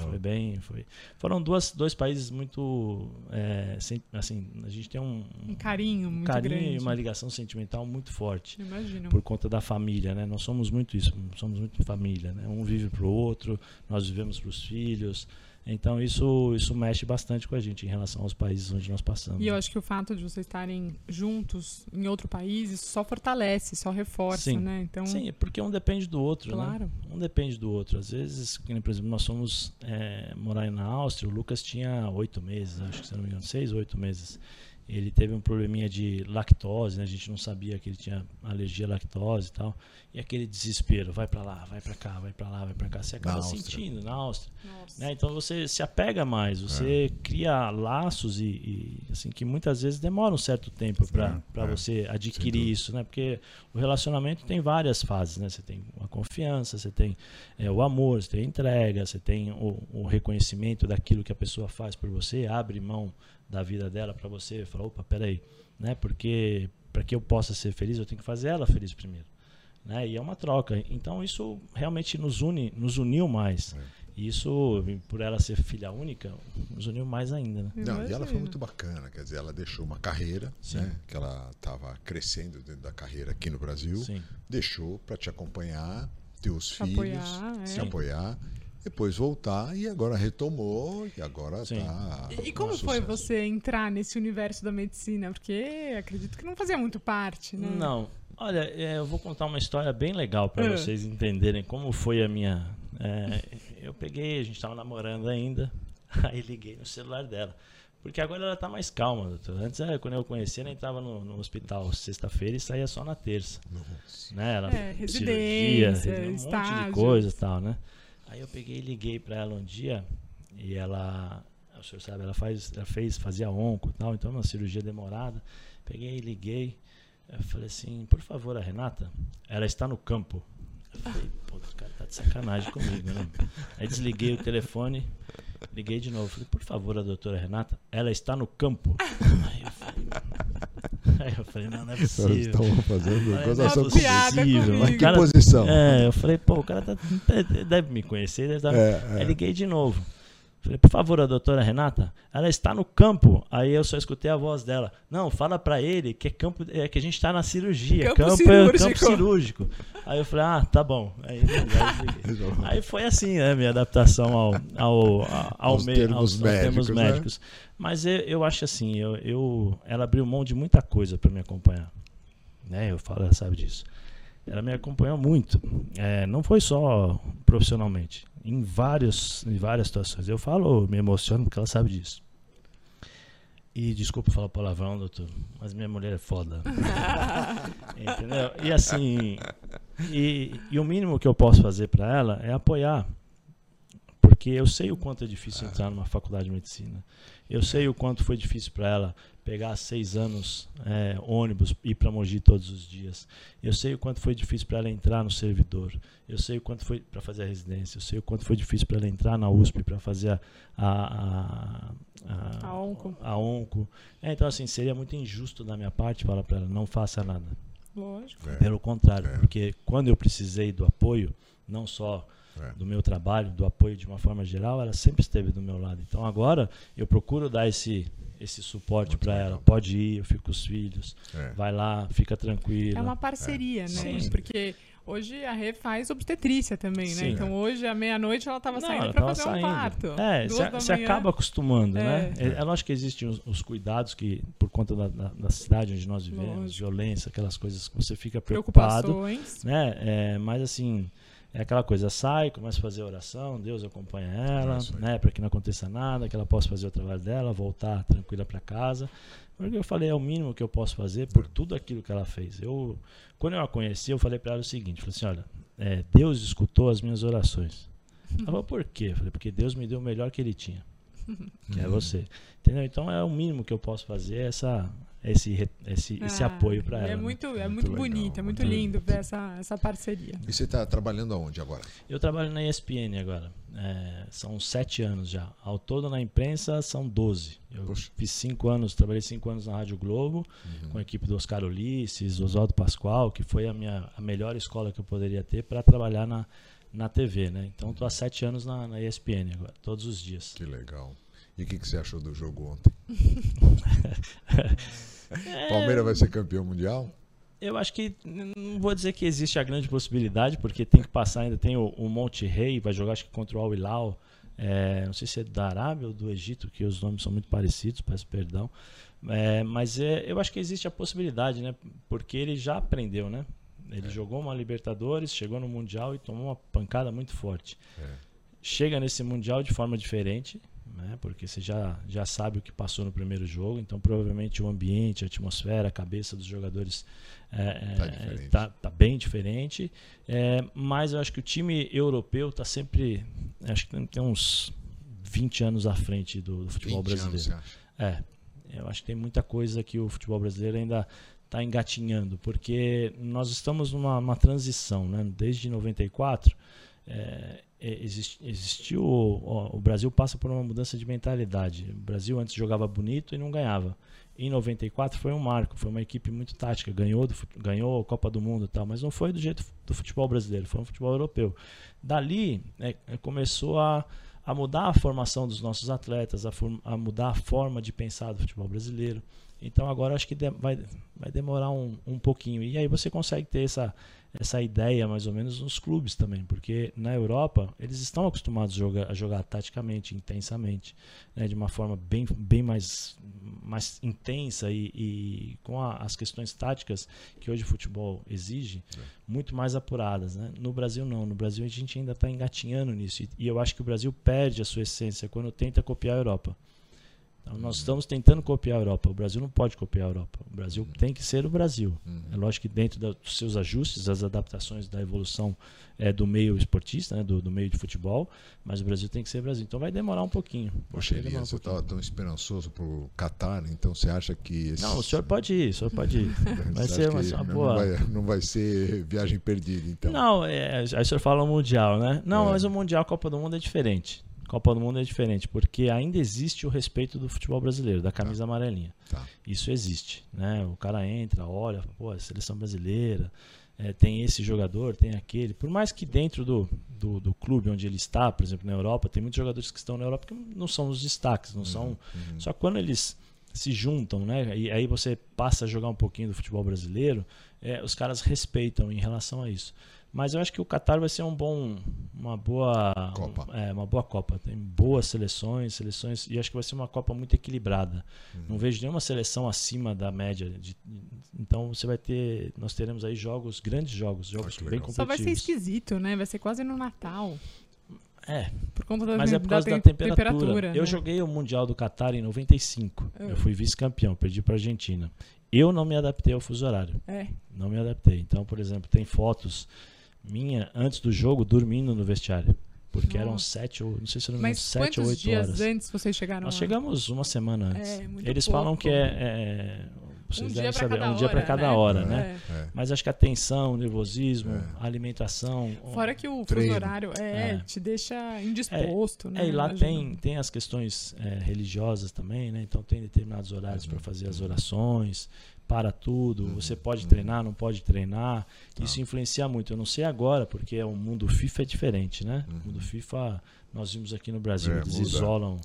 Foram dois países muito, assim, a gente tem um carinho muito grande. E uma ligação sentimental muito forte. Imagino. Por conta da família, né? Nós somos muito isso, somos muito família, né? Um vive pro outro, nós vivemos pros filhos. Então isso mexe bastante com a gente em relação aos países onde nós passamos. E eu acho que o fato de vocês estarem juntos em outro país, isso só fortalece, só reforça, né? Então... Sim, porque um depende do outro, claro, né? Um depende do outro. Às vezes, por exemplo, nós fomos morar na Áustria, o Lucas tinha 8 meses, acho que se não me engano, 6 ou 8 meses. Ele teve um probleminha de lactose, né? A gente não sabia que ele tinha alergia à lactose e tal. E aquele desespero, vai pra lá, vai pra cá, vai pra lá, vai pra cá. Você acaba sentindo na Áustria. Né? Então você se apega mais, você cria laços e assim, que muitas vezes demora um certo tempo para você adquirir isso, né? Porque o relacionamento tem várias fases, né? Você tem a confiança, você tem o amor, você tem a entrega, você tem o reconhecimento daquilo que a pessoa faz por você, abre mão da vida dela para você, fala, opa, peraí, né? Porque para que eu possa ser feliz, eu tenho que fazer ela feliz primeiro, né? E é uma troca. Então isso realmente nos uniu mais. E isso, por ela ser filha única, nos uniu mais ainda, né? Não, e ela foi muito bacana, quer dizer, ela deixou uma carreira, né? Que ela estava crescendo dentro da carreira aqui no Brasil, deixou para te acompanhar, teus filhos, se apoiar. Depois voltar e agora retomou e agora está. E como foi você entrar nesse universo da medicina? Porque acredito que não fazia muito parte, né? Não. Olha, eu vou contar uma história bem legal para vocês entenderem como foi a minha. Eu peguei, a gente estava namorando ainda, aí liguei no celular dela. Porque agora ela está mais calma, doutor. Antes, quando eu conhecia, ela entrava no hospital sexta-feira e saía só na terça. Nossa. Né? Ela residência, cirurgia, um monte de coisa e tal, né? Aí eu peguei e liguei para ela um dia e ela, o senhor sabe, ela fazia onco e tal, então uma cirurgia demorada. Peguei e liguei, eu falei assim, por favor, a Renata, ela está no campo. Eu falei, pô, o cara tá de sacanagem comigo, né? Aí desliguei o telefone, liguei de novo, falei, por favor, a doutora Renata, ela está no campo. Aí eu falei, não é possível. Eles estão fazendo coisa só possível. Mas que posição? Eu falei, pô, o cara deve me conhecer. Aí liguei de novo. Falei, por favor, a doutora Renata, ela está no campo. Aí eu só escutei a voz dela. Não, fala pra ele que que a gente está na cirurgia. Campo cirúrgico. Aí eu falei, tá bom. Aí foi assim, né, minha adaptação aos termos médicos. Né? Mas eu acho assim, ela abriu mão de muita coisa para me acompanhar. Né? Ela sabe disso. Ela me acompanhou muito. Não foi só profissionalmente. Em várias situações. Eu me emociono porque ela sabe disso. E desculpa falar palavrão, doutor, mas minha mulher é foda. Entendeu? E assim, e o mínimo que eu posso fazer para ela é apoiar. Porque eu sei o quanto é difícil entrar numa faculdade de medicina. Eu sei o quanto foi difícil para ela pegar 6 anos ônibus e ir para Mogi todos os dias. Eu sei o quanto foi difícil para ela entrar no servidor. Eu sei o quanto foi para fazer a residência. Eu sei o quanto foi difícil para ela entrar na USP para fazer a onco. Então, assim, seria muito injusto da minha parte falar para ela, não faça nada. Lógico. Pelo contrário, porque quando eu precisei do apoio, não só do meu trabalho, do apoio de uma forma geral, ela sempre esteve do meu lado. Então agora eu procuro dar esse suporte para ela. Pode ir, eu fico com os filhos, vai lá, fica tranquila. É uma parceria, né? Sim. Porque hoje a Rê faz obstetrícia também, Sim. né? Então hoje, à meia-noite, ela estava saindo para fazer um parto. Você acaba acostumando, né? É lógico que existem os cuidados que, por conta da cidade onde nós vivemos, violência, aquelas coisas que você fica preocupado. Né? Mas assim, é aquela coisa, sai, começa a fazer oração, Deus acompanha ela, né, para que não aconteça nada, que ela possa fazer o trabalho dela, voltar tranquila para casa. Porque eu falei, é o mínimo que eu posso fazer por tudo aquilo que ela fez. Quando eu a conheci, eu falei para ela o seguinte, falei assim, olha, Deus escutou as minhas orações. Ela falou, por quê? Eu falei, porque Deus me deu o melhor que ele tinha, que é você. Entendeu? Então é o mínimo que eu posso fazer, esse apoio para ela. É muito bonito, é muito lindo ver essa parceria. E você está trabalhando aonde agora? Eu trabalho na ESPN agora. São 7 anos já. Ao todo na imprensa são 12. Eu fiz 5 anos, trabalhei 5 anos na Rádio Globo, com a equipe do Oscar Ulisses, Oswaldo Pascoal, que foi a melhor escola que eu poderia ter para trabalhar na TV, né? Então estou há 7 anos na ESPN agora, todos os dias. Que legal. E o que você achou do jogo ontem? Palmeiras vai ser campeão mundial? Eu acho que, não vou dizer que existe a grande possibilidade, porque tem que passar ainda, tem o Monte Rei, vai jogar acho que contra o Al Hilal, não sei se é da Arábia ou do Egito, que os nomes são muito parecidos, peço perdão, mas eu acho que existe a possibilidade, né? Porque ele já aprendeu, né? Ele jogou uma Libertadores, chegou no Mundial e tomou uma pancada muito forte. Chega nesse Mundial de forma diferente, né? Porque você já sabe o que passou no primeiro jogo, então provavelmente o ambiente, a atmosfera, a cabeça dos jogadores tá bem diferente, mas eu acho que o time europeu está sempre, acho que tem uns 20 anos à frente do futebol brasileiro. Eu acho que tem muita coisa que o futebol brasileiro ainda está engatinhando, porque nós estamos numa transição, né? Desde 94 existiu o Brasil passa por uma mudança de mentalidade. O Brasil antes jogava bonito e não ganhava. Em 94 foi um marco, foi uma equipe muito tática, ganhou a Copa do Mundo e tal, mas não foi do jeito do futebol brasileiro, foi um futebol europeu. Dali começou a mudar a formação dos nossos atletas, a mudar a forma de pensar do futebol brasileiro. Então agora acho que vai demorar um pouquinho. E aí você consegue ter essa ideia mais ou menos nos clubes também, porque na Europa eles estão acostumados a jogar taticamente, intensamente, né, de uma forma bem mais intensa e com as questões táticas que hoje o futebol exige, muito mais apuradas, né? No Brasil não, no Brasil a gente ainda está engatinhando nisso e eu acho que o Brasil perde a sua essência quando tenta copiar a Europa. Então, nós estamos tentando copiar a Europa. O Brasil não pode copiar a Europa. O Brasil tem que ser o Brasil. É lógico que dentro dos seus ajustes, das adaptações da evolução do meio esportista, né, do meio de futebol, mas o Brasil tem que ser o Brasil. Então vai demorar um pouquinho. Poxa, Elias, você estava tão esperançoso para o Catar, então você acha que... Não, o senhor pode ir. Vai ser uma boa... Não vai ser viagem perdida, então. Não, aí o senhor fala o Mundial, né? Não, mas o Mundial, a Copa do Mundo é diferente. Copa do Mundo é diferente, porque ainda existe o respeito do futebol brasileiro, da camisa amarelinha. Isso existe, né? O cara entra, olha, pô, a seleção brasileira, tem esse jogador, tem aquele. Por mais que dentro do clube onde ele está, por exemplo, na Europa, tem muitos jogadores que estão na Europa que não são os destaques, não são. Só que quando eles se juntam, né? E aí você passa a jogar um pouquinho do futebol brasileiro, os caras respeitam em relação a isso. Mas eu acho que o Qatar vai ser uma boa Copa. Uma boa Copa. Tem boas seleções, e acho que vai ser uma Copa muito equilibrada. Não vejo nenhuma seleção acima da média. Então nós teremos aí grandes jogos bem competitivos. Só vai ser esquisito, né? Vai ser quase no Natal. Por conta mas é por causa da temperatura. Eu né? joguei o Mundial do Qatar em 95. Eu fui vice-campeão, perdi para a Argentina. Eu não me adaptei ao fuso horário. Não me adaptei. Então, por exemplo, tem fotos minha antes do jogo dormindo no vestiário. Porque eram 7 ou, não sei se eu não me engano, 7 ou 8 horas. Mas quantos dias antes vocês chegaram Nós lá? chegamos uma semana antes. Eles pouco. falam que vocês devem saber, um dia hora, para cada hora, né? É. Mas acho que a tensão, o nervosismo, a alimentação... Fora que o fuso treino. horário te deixa indisposto, né? E lá tem as questões religiosas também, né? Então tem determinados horários para fazer as orações, para tudo. Você pode treinar, não pode treinar. Isso influencia muito. Eu não sei agora, porque o mundo FIFA é diferente, né? O mundo FIFA, nós vimos aqui no Brasil, eles isolam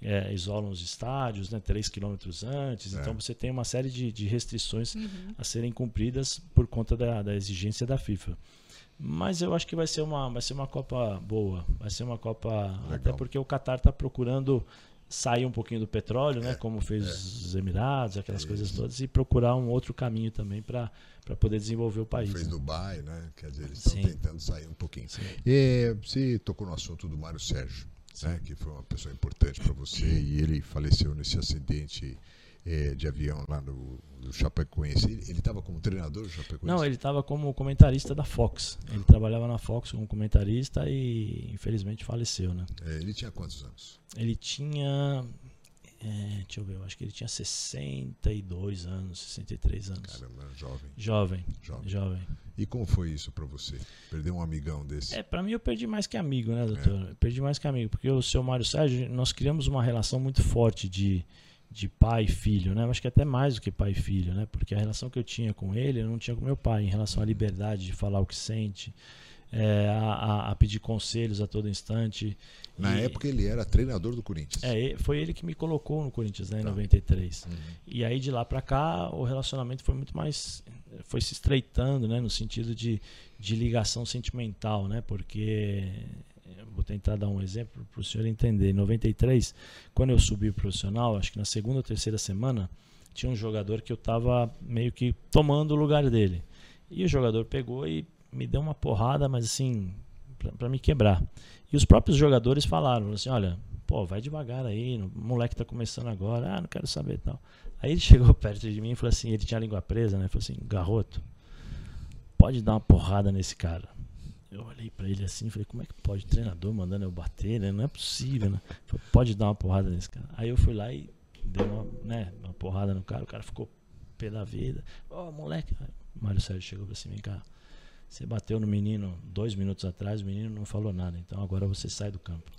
os estádios, né? 3 quilômetros antes. Então você tem uma série de restrições a serem cumpridas por conta da exigência da FIFA. Mas eu acho que vai ser uma Copa boa. Vai ser uma Copa... Legal. Até porque o Qatar está procurando sair um pouquinho do petróleo, né? Como fez os Emirados, aquelas coisas todas, e procurar um outro caminho também para poder desenvolver o país. Fez né? Dubai, né? Quer dizer, eles estão tentando sair um pouquinho. Você tocou no assunto do Mário Sérgio, né? Que foi uma pessoa importante para você, e ele faleceu nesse acidente de avião lá no Chapecoense. Ele estava como treinador do Chapecoense? Não, ele estava como comentarista da Fox. Ele trabalhava na Fox como comentarista e infelizmente faleceu, né? Ele tinha quantos anos? Ele tinha... deixa eu ver, eu acho que ele tinha 62 anos, 63 anos. Caramba, jovem. Jovem. E como foi isso para você? Perder um amigão desse? Para mim eu perdi mais que amigo, né, doutor? Eu perdi mais que amigo, porque o seu Mário Sérgio, nós criamos uma relação muito forte de pai e filho, né? Eu acho que até mais do que pai e filho, né? Porque a relação que eu tinha com ele, eu não tinha com meu pai, em relação à liberdade de falar o que sente, a pedir conselhos a todo instante. Na época ele era treinador do Corinthians. Foi ele que me colocou no Corinthians, né, em 93. E aí de lá para cá o relacionamento foi muito mais, foi se estreitando, né, no sentido de ligação sentimental, né? Porque vou tentar dar um exemplo para o senhor entender. Em 93, quando eu subi profissional, acho que na segunda ou terceira semana, tinha um jogador que eu estava meio que tomando o lugar dele. E o jogador pegou e me deu uma porrada, mas assim, para me quebrar. E os próprios jogadores falaram assim, olha, vai devagar aí, o moleque tá começando agora, não quero saber e tal. Aí ele chegou perto de mim e falou assim, ele tinha a língua presa, né? Falou assim, garoto, pode dar uma porrada nesse cara. Eu olhei pra ele assim e falei, como é que pode? Treinador mandando eu bater, né? Não é possível, né? Falei, pode dar uma porrada nesse cara. Aí eu fui lá e dei uma porrada no cara, o cara ficou pé da vida. Moleque. Aí o Mário Sérgio chegou pra assim, vem cá, você bateu no menino 2 minutos atrás, o menino não falou nada, então agora você sai do campo.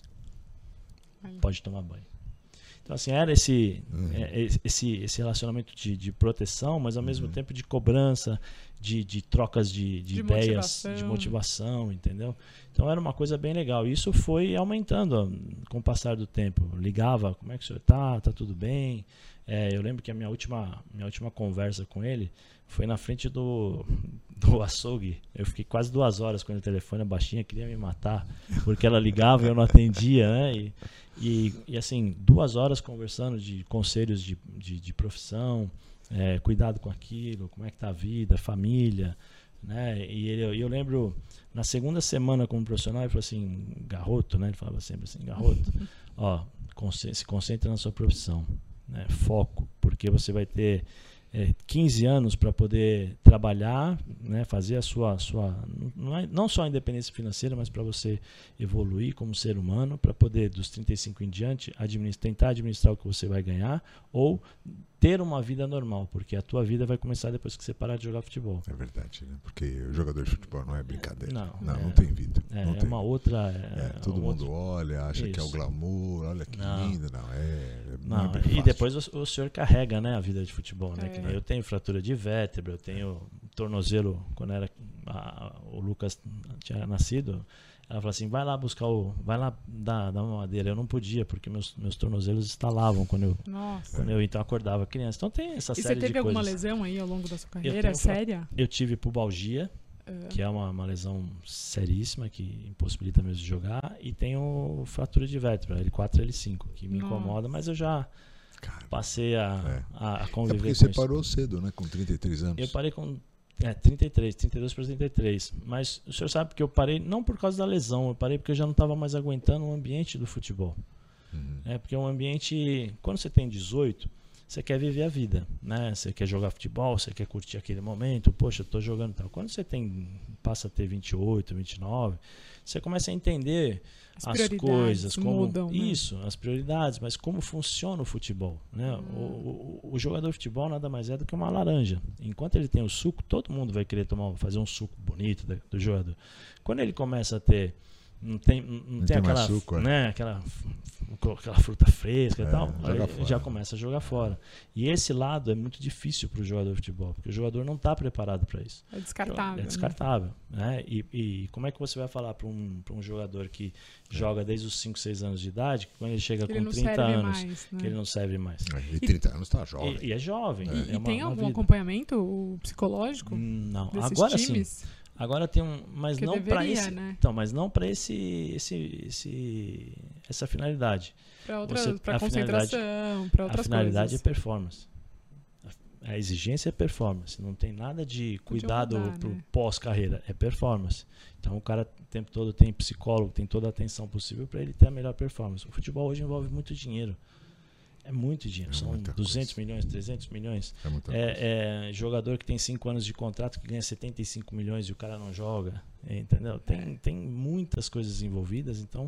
Pode tomar banho. Então assim, era esse relacionamento de proteção, mas ao mesmo tempo de cobrança, de trocas de ideias, de motivação, entendeu? Então era uma coisa bem legal. E isso foi aumentando com o passar do tempo. Ligava, como é que o senhor tá? Tá tudo bem? Eu lembro que a minha última conversa com ele foi na frente do açougue. Eu fiquei quase 2 horas com o telefone, a baixinha queria me matar, porque ela ligava e eu não atendia, né? E assim, 2 horas conversando de conselhos de profissão, cuidado com aquilo, como é que tá a vida, família, né? E eu lembro, na segunda semana como profissional, ele falou assim, garoto, né? Ele falava sempre assim, garoto, se concentra na sua profissão, né? Foco, porque você vai ter 15 anos para poder trabalhar, né, fazer a sua não só a independência financeira, mas para você evoluir como ser humano, para poder dos 35 em diante tentar administrar o que você vai ganhar ou ter uma vida normal, porque a tua vida vai começar depois que você parar de jogar futebol. É verdade, né? Porque o jogador de futebol não é brincadeira. Não tem vida. Não tem. Uma outra... todo mundo olha, acha que é o glamour, olha que lindo. Não é bem fácil. E depois o senhor carrega, né, a vida de futebol, né? Que nem eu tenho fratura de vértebra, eu tenho tornozelo, quando o Lucas tinha nascido, ela falou assim, vai lá dar uma madeira. Eu não podia, porque meus tornozelos estalavam quando eu então acordava criança. Então tem essa série de coisas. E você teve alguma lesão aí ao longo da sua carreira? Séria? Eu tive pubalgia, que é uma lesão seríssima, que impossibilita mesmo de jogar, e tenho fratura de vértebra, L4 e L5, que me incomoda, mas eu já passei a conviver com isso. Porque você parou cedo, né? Com 33 anos. Eu parei com 32 para 33. Mas o senhor sabe que eu parei não por causa da lesão, eu parei porque eu já não estava mais aguentando o ambiente do futebol. Porque é um ambiente, quando você tem 18, você quer viver a vida, né? Você quer jogar futebol, você quer curtir aquele momento, poxa, eu tô jogando e tal. Quando você passa a ter 28, 29, você começa a entender as coisas, como mudam, isso, as prioridades, mas como funciona o futebol, né? O jogador de futebol nada mais é do que uma laranja. Enquanto ele tem o suco, todo mundo vai querer fazer um suco bonito do jogador. Quando ele começa a ter não tem aquela, açúcar, né, aquela fruta fresca e tal, aí já começa a jogar fora. E esse lado é muito difícil para o jogador de futebol, porque o jogador não está preparado para isso. É descartável. É descartável. Né? E como é que você vai falar para um jogador que joga desde os 5, 6 anos de idade, que quando ele chega com 30 anos, que ele não serve mais? E 30 anos está jovem. E é jovem. E tem algum acompanhamento psicológico? Não. Desses agora times? sim. Agora tem mas que não para esse, né? Então, mas não para essa finalidade. Para concentração, para outras coisas. A finalidade é performance. A exigência é performance. Não tem nada de cuidado pro pós-carreira, é performance. Então o cara o tempo todo tem psicólogo, tem toda a atenção possível para ele ter a melhor performance. O futebol hoje envolve muito dinheiro. É muito dinheiro, são 200 milhões, 300 milhões. É jogador que tem 5 anos de contrato que ganha 75 milhões e o cara não joga, entendeu? Tem muitas coisas envolvidas, então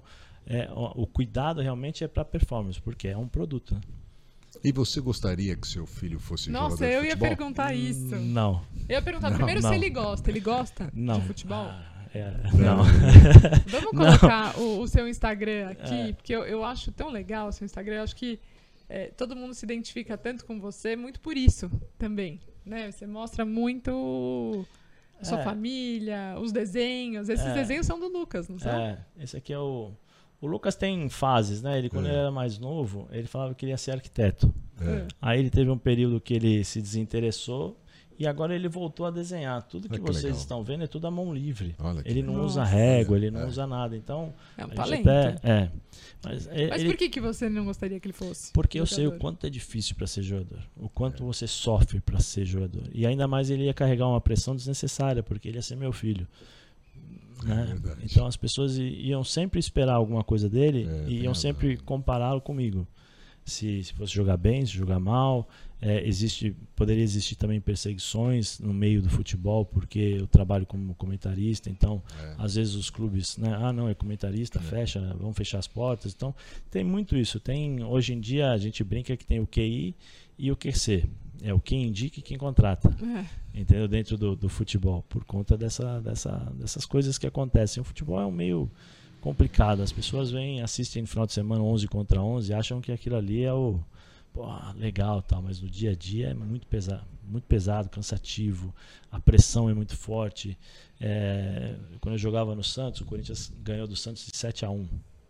o cuidado realmente é para performance, porque é um produto. Né? E você gostaria que seu filho fosse jogador de futebol? Nossa, eu ia perguntar isso. Não. Eu ia perguntar primeiro se ele gosta. Ele gosta de futebol? Não. Vamos colocar o seu Instagram aqui, porque eu acho tão legal o seu Instagram, eu acho que todo mundo se identifica tanto com você, muito por isso também, né? Você mostra muito a sua família, os desenhos. Esses desenhos são do Lucas, não são? Esse aqui é o Lucas tem fases, né? Ele, quando ele era mais novo, ele falava que ele ia ser arquiteto. Aí ele teve um período que ele se desinteressou e agora ele voltou a desenhar. Tudo que vocês legal. Estão vendo é tudo à mão livre. Ele não usa régua, ele não usa nada. Então, é um talento. Mas por que você não gostaria que ele fosse? Porque jogador? Eu sei o quanto é difícil para ser jogador. O quanto você sofre para ser jogador. E ainda mais ele ia carregar uma pressão desnecessária, porque ele ia ser meu filho. Né? Então as pessoas iam sempre esperar alguma coisa dele e iam sempre compará-lo comigo. Se fosse jogar bem, se jogar mal. Poderia existir também perseguições no meio do futebol, porque eu trabalho como comentarista, então às vezes os clubes, né? Não, é comentarista, fecha, vamos fechar as portas. Então tem muito isso. Hoje em dia a gente brinca que tem o QI e o QC. É o quem indica e quem contrata. Entendeu? Dentro do futebol, por conta dessas coisas que acontecem. O futebol é um meio complicado. As pessoas assistem no final de semana 11 contra 11 e acham que aquilo ali é legal, tal, mas no dia a dia é muito pesado, cansativo, a pressão é muito forte. Quando eu jogava no Santos, o Corinthians ganhou do Santos de 7-1.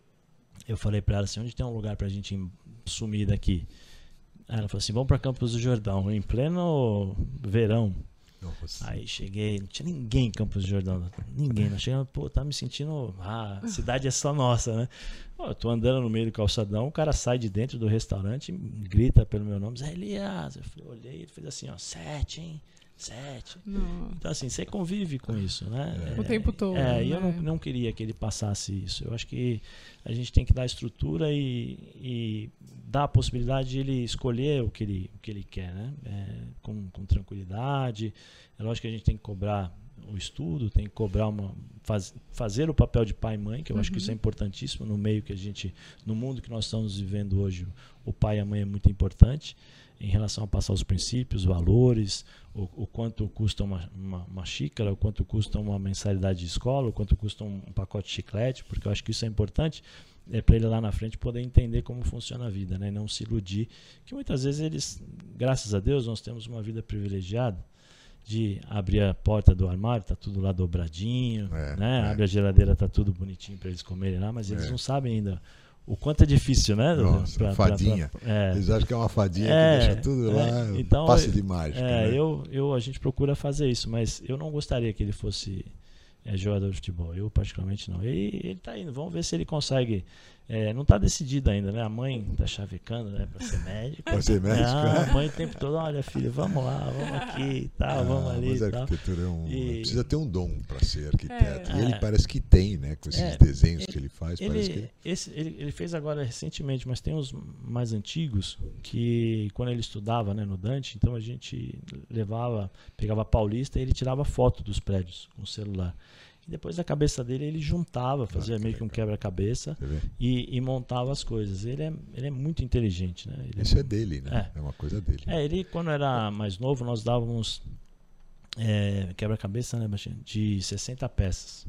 Eu falei para ela assim, onde tem um lugar pra gente sumir daqui? Ela falou assim, vamos para Campos do Jordão, em pleno verão. Nossa. Aí cheguei, não tinha ninguém em Campos do Jordão. Ninguém. Nós chegamos, tá me sentindo. A cidade é só nossa, né? Eu tô andando no meio do calçadão, o cara sai de dentro do restaurante e grita pelo meu nome, Zé Elias. Eu olhei, ele fez assim, 7, hein? 7. Então, assim, você convive com isso, né? O tempo todo. E eu não queria que ele passasse isso. Eu acho que a gente tem que dar estrutura e dar a possibilidade de ele escolher o que ele quer, né? Com tranquilidade. É lógico que a gente tem que cobrar o estudo, tem que cobrar fazer o papel de pai e mãe, que eu acho que isso é importantíssimo no meio no mundo que nós estamos vivendo hoje. O pai e a mãe é muito importante em relação a passar os princípios, valores, o quanto custa uma xícara, o quanto custa uma mensalidade de escola, o quanto custa um pacote de chiclete, porque eu acho que isso é importante para ele lá na frente poder entender como funciona a vida, né? E não se iludir, que muitas vezes graças a Deus, nós temos uma vida privilegiada de abrir a porta do armário, tá tudo lá dobradinho, né? Abre a geladeira, tá tudo bonitinho para eles comerem lá, mas eles não sabem ainda o quanto é difícil, né? Nossa, fadinha. Eles acham que é uma fadinha que deixa tudo lá, então, passe de mágica. Né? A gente procura fazer isso, mas eu não gostaria que ele fosse jogador de futebol. Eu, particularmente, não. Ele tá indo, vamos ver se ele consegue. Não tá decidido ainda, né? A mãe tá chavecando, né? Pra ser médico. Pra ser médico? A mãe o tempo todo, olha, filho, vamos lá, vamos aqui e tal, vamos ali. Mas a arquitetura precisa ter um dom para ser arquiteto. E ele parece que tem, né? Com esses desenhos que ele faz. Ele fez agora recentemente, mas tem uns mais antigos que quando ele estudava, né, no Dante, então a gente pegava Paulista e ele tirava foto dos prédios com o celular. E depois da cabeça dele ele juntava, fazia meio que um quebra-cabeça e montava as coisas. Ele é muito inteligente, né? Isso é dele, né? É uma coisa dele. Ele quando era mais novo nós dávamos quebra-cabeça, né, de 60 peças.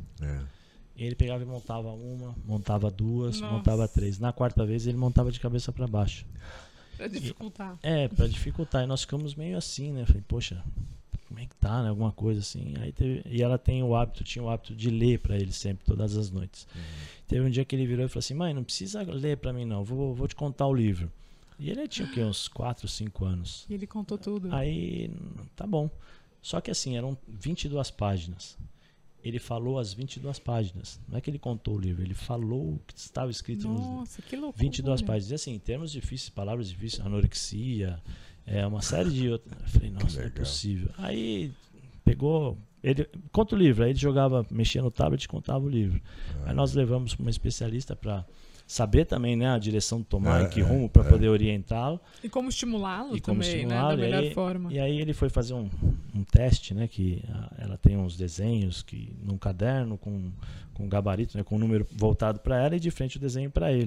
Ele pegava e montava uma, montava duas, montava três. Na quarta vez ele montava de cabeça para baixo. Para dificultar. Para dificultar. E nós ficamos meio assim, né? Falei, poxa, como é que tá, né? Alguma coisa assim. E ela tinha o hábito de ler para ele sempre, todas as noites. Teve um dia que ele virou e falou assim: mãe, não precisa ler para mim não, vou te contar o livro. E ele tinha o quê? Uns 4, 5 anos. E ele contou tudo. Aí, tá bom. Só que assim, eram 22 páginas. Ele falou as 22 páginas. Não é que ele contou o livro, ele falou o que estava escrito nos que loucura. 22 páginas. E assim, em termos difíceis, palavras difíceis, anorexia, uma série de outras. Eu falei, nossa, não é possível. Aí pegou, ele conta o livro, aí ele mexia no tablet e contava o livro. Aí nós levamos para uma especialista para saber também, né, a direção de tomar, que rumo para poder orientá-lo. E como estimulá-lo também, né, da melhor forma. E aí ele foi fazer um teste, né, que ela tem uns desenhos num caderno com gabarito, né, com um número voltado para ela e de frente o desenho para ele.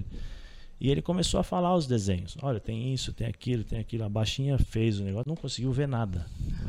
E ele começou a falar os desenhos. Olha, tem isso, tem aquilo, tem aquilo. A baixinha fez o negócio, não conseguiu ver nada.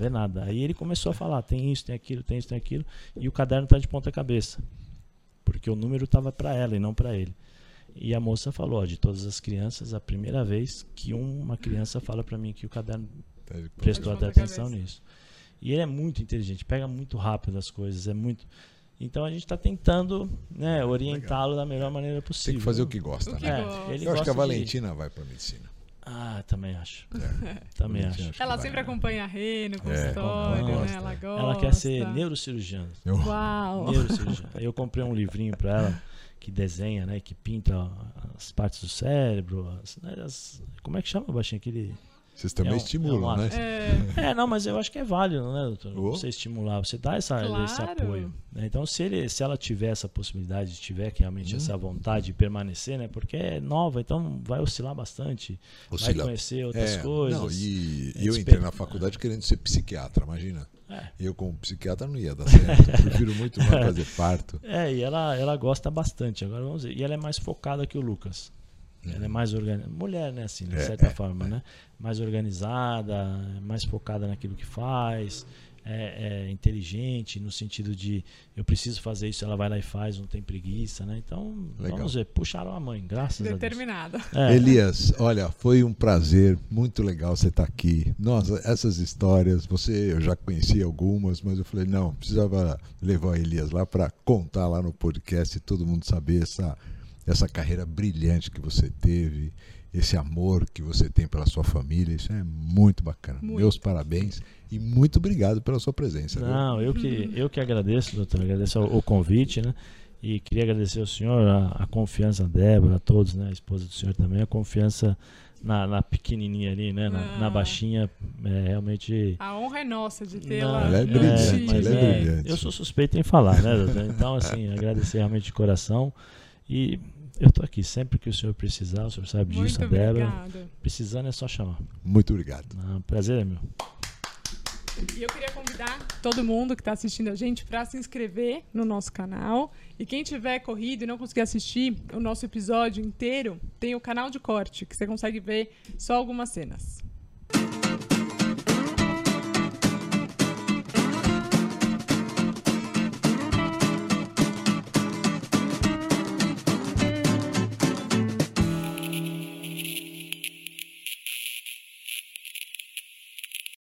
Aí ele começou a falar, tem isso, tem aquilo, tem isso, tem aquilo. E o caderno está de ponta cabeça. Porque o número estava para ela e não para ele. E a moça falou, de todas as crianças, a primeira vez que uma criança fala para mim que o caderno prestou atenção nisso. E ele é muito inteligente, pega muito rápido as coisas, Então a gente está tentando, né, orientá-lo da melhor maneira possível. Tem que fazer o que gosta, né? Eu acho que a Valentina vai para medicina. Também acho. Também acho. Ela sempre acompanha a Rê no consultório, né? Ela gosta. Ela quer ser neurocirurgiã. Uau! Neurocirurgiã. Eu comprei um livrinho para ela que desenha, né, que pinta as partes do cérebro, como é que chama, baixinho, aquele... Vocês também estimulam, né? Não, mas eu acho que é válido, né, doutor? Você estimular, você dá esse apoio. Né? Então, se ela tiver essa possibilidade, tiver realmente essa vontade de permanecer, né? Porque é nova, então vai oscilar bastante, vai conhecer outras coisas. Não, e eu entrei na faculdade querendo ser psiquiatra, imagina. Eu como psiquiatra não ia dar certo. Eu prefiro muito mais fazer parto. E ela gosta bastante. Agora vamos ver. E ela é mais focada que o Lucas. Ela é mais organizada. Mulher, né? Assim, de certa forma, né? Mais organizada, mais focada naquilo que faz. Inteligente no sentido de eu preciso fazer isso, ela vai lá e faz, não tem preguiça, né? Então, vamos ver, puxaram a mãe, graças a Deus. Determinada. Elias, olha, foi um prazer, muito legal você estar aqui. Nossa, essas histórias, eu já conhecia algumas, mas eu falei, não, precisava levar o Elias lá para contar lá no podcast e todo mundo saber essa carreira brilhante que você teve, esse amor que você tem pela sua família, isso é muito bacana. Meus parabéns e muito obrigado pela sua presença. Não, eu que agradeço, doutor, agradeço o convite, né? E queria agradecer ao senhor, a confiança da Débora, a todos, né? A esposa do senhor também, a confiança na pequenininha ali, né? Na baixinha, realmente... A honra é nossa de tê-la. Ela é brilhante, ela é brilhante. Eu sou suspeito em falar, né, doutor? Então, assim, agradecer realmente de coração e... Eu estou aqui sempre que o senhor precisar, o senhor sabe disso, a Débora. Precisando é só chamar. Muito obrigado. Prazer é meu. E eu queria convidar todo mundo que está assistindo a gente para se inscrever no nosso canal. E quem tiver corrido e não conseguir assistir o nosso episódio inteiro, tem o canal de corte, que você consegue ver só algumas cenas.